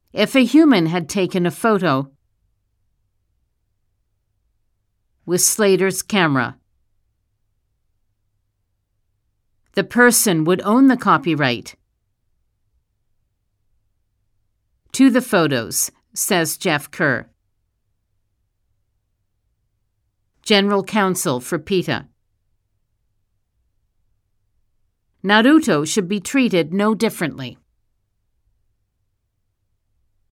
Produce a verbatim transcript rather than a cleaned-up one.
If a human had taken a photo with Slater's camera, the person would own the copyright to the photos, says Jeff Kerr, General Counsel for PETA. Naruto should be treated no differently.